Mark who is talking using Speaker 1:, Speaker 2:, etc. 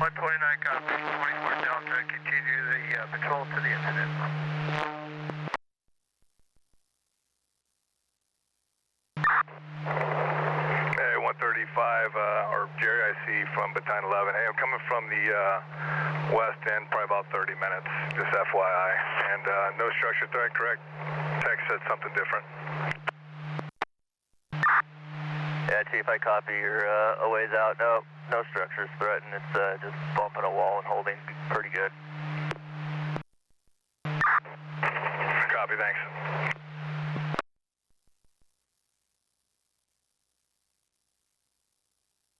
Speaker 1: 129 copy, 24 Delta, continue the patrol to the incident.
Speaker 2: Hey, 135, or Jerry, I see from Battalion 11. Hey, I'm coming from the west end, probably about 30 minutes, just FYI. And no structure threat, correct? Text said something different.
Speaker 3: Yeah, Chief, I copy. You're a ways out. No structures threatened. It's just bumping a wall and holding pretty good.